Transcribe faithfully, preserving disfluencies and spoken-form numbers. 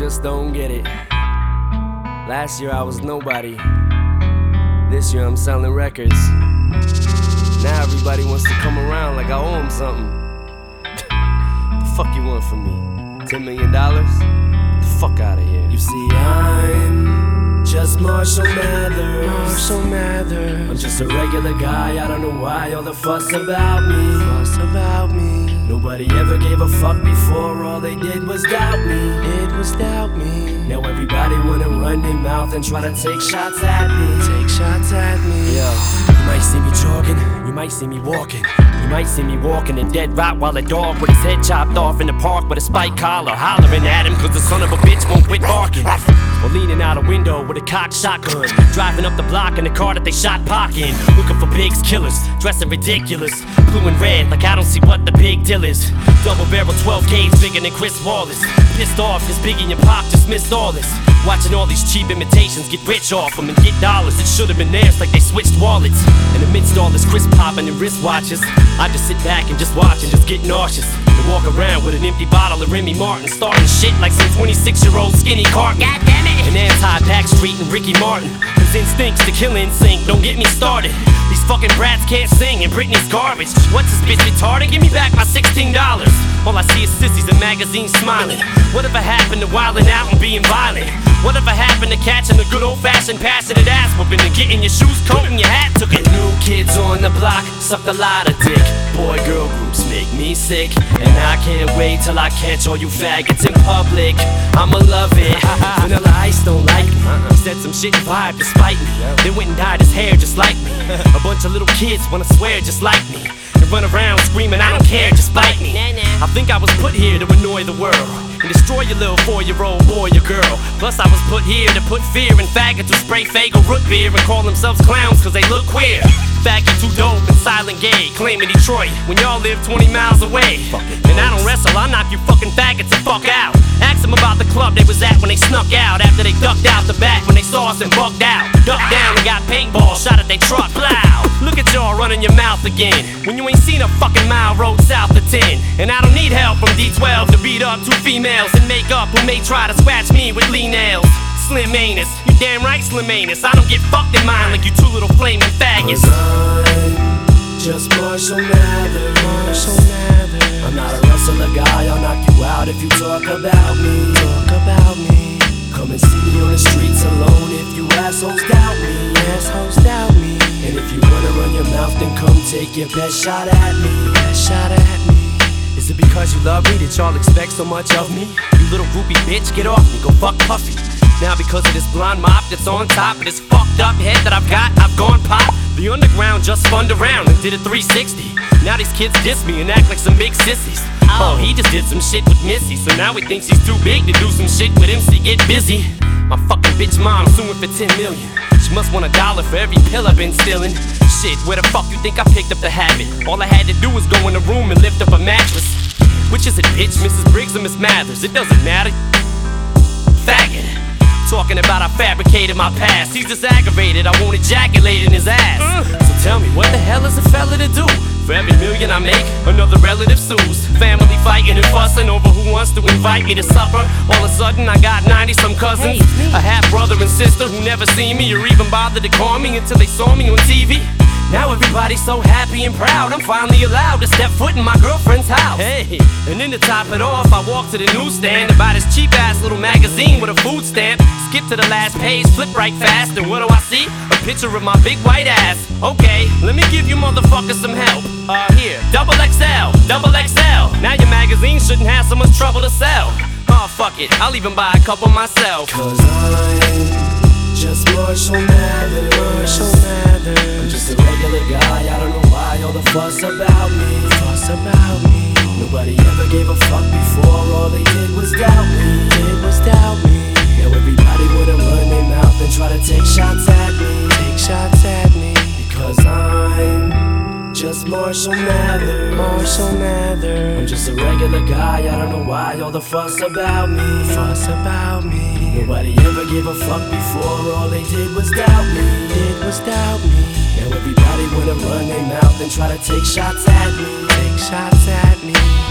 just don't get it. Last year I was nobody. This year I'm selling records. Now everybody wants to come around like I owe them something. The fuck you want from me? Ten million dollars? The fuck out of here. You see, I'm just Marshall Mathers. Marshall Mathers. I'm just a regular guy. I don't know why all the fuss about me. Fuss about me. Nobody ever gave a fuck before. All they did was doubt me. It was doubt me. Now everybody wanna run their mouth and try to take shots at me. Take shots at me. Yo, you might see me jogging, you might see me walking. You might see me walking a dead Rottweiler dog with his head chopped off in the park with a spike collar, hollering at him cause the son of a bitch won't quit barking. Or leaning out a window with a cocked shotgun, driving up the block in the car that they shot Pac in, looking for pigs killers, dressing ridiculous, blue and red like I don't see what the big deal is. Double barrel twelve gauge bigger than Chris Wallace. Pissed off cause Biggie and Pac just missed all this. Watching all these cheap imitations get rich off them and get dollars. It should've been theirs like they switched wallets. And amidst all this crisp popping and wristwatches, I just sit back and just watch and just get nauseous. And walk around with an empty bottle of Remy Martin, starting shit like some twenty-six year old skinny Cartman. God damn it! And anti-Backstreet and Ricky Martin, whose instincts to kill in sync. Don't get me started. These fucking brats can't sing and Britney's garbage. What's this bitch retarded? Give me back my sixteen dollars. All I see is sissies in magazines smiling. Whatever happened to wilding out and being violent? Whatever happened to catching a good old-fashioned passionate ass whooping and getting your shoes coat and your hat took it? New kids on the block sucked a lot of dick. Boy-girl groups make me sick, and I can't wait till I catch all you faggots in public. I'ma love it. Vanilla Ice don't like me. He said some shit and vibe to spite me. Then went and dyed his hair just like me. A bunch of little kids wanna swear just like me. Run around screaming, I don't care, just bite me. I think I was put here to annoy the world and destroy your little four-year-old boy or girl. Plus I was put here to put fear in faggots who spray Faygo root beer and call themselves clowns cause they look queer. Faggot too dope and silent gay, claiming Detroit when y'all live twenty miles away. And I don't wrestle, I knock you fucking faggots the fuck out. Ask them about the club they was at when they snuck out, after they ducked out the back when they saw us and bugged out. Ducked down and got paintball shot at they truck, plow. Look at y'all running your mouth again when you ain't seen a fucking mile road south of ten. And I don't need help from D twelve to beat up two females in makeup who may try to scratch me with Lee nails. Slim anus, you damn right Slim anus. I don't get fucked in mine like you two little flaming faggots. I'm just Marshall Mathers. Marshall Mathers. I'm not a wrestler guy, I'll knock you out if you talk about me. Talk about me. Come and see me on the streets alone if you assholes doubt me. Assholes doubt me. And if you wanna run your mouth, then come take your best shot at me. Best shot at me. Is it because you love me that y'all expect so much of me? You little groupie bitch, get off me, go fuck Puffy. Now because of this blonde mop that's on top of this fucked up head that I've got, I've gone pop. The underground just spun around and did a three sixty. Now these kids diss me and act like some big sissies. Oh, he just did some shit with Missy, so now he thinks he's too big to do some shit with M C. Get busy. My fucking bitch mom suing for ten million. She must want a dollar for every pill I've been stealing. Shit, where the fuck you think I picked up the habit? All I had to do was go in the room and lift up a mattress. Which is it, bitch, Missus Briggs or Miss Mathers? It doesn't matter. Faggot. Talking about I fabricated my past. He's just aggravated, I won't ejaculate in his ass. uh. So tell me, what the hell is a fella to do? For every million I make, another relative sues. Family fighting and fussing over who wants to invite me to supper. All of a sudden I got ninety some cousins, Hey, a half brother and sister who never seen me or even bothered to call me until they saw me on T V. Now everybody's so happy and proud, I'm finally allowed to step foot in my girlfriend's house. Hey, and then to top it off, I walk to the newsstand to buy this cheap-ass little magazine with a food stamp. Skip to the last page, flip right fast, and what do I see? A picture of my big white ass. Okay, let me give you motherfuckers some help. Uh, here, double X L, double X L. Now your magazine shouldn't have so much trouble to sell. Oh, fuck it, I'll even buy a couple myself. Cause I'm just Marshall Mathers. Marshall Mathers. I'm just a regular guy, I don't know why all the fuss about me. Fuss about me. Nobody ever gave a fuck before, all they did was doubt me. Did was doubt me. Now everybody wanna run their mouth and try to take shots at me. Take shots at me. Because I'm just Marshall Mathers. Marshall Mathers. I'm just a regular guy, I don't know why all the fuss about me. Fuss about me. Nobody ever gave a fuck before, all they did was doubt me. Did was doubt me. Now everybody wanna run their mouth and try to take shots at me. Take shots at me.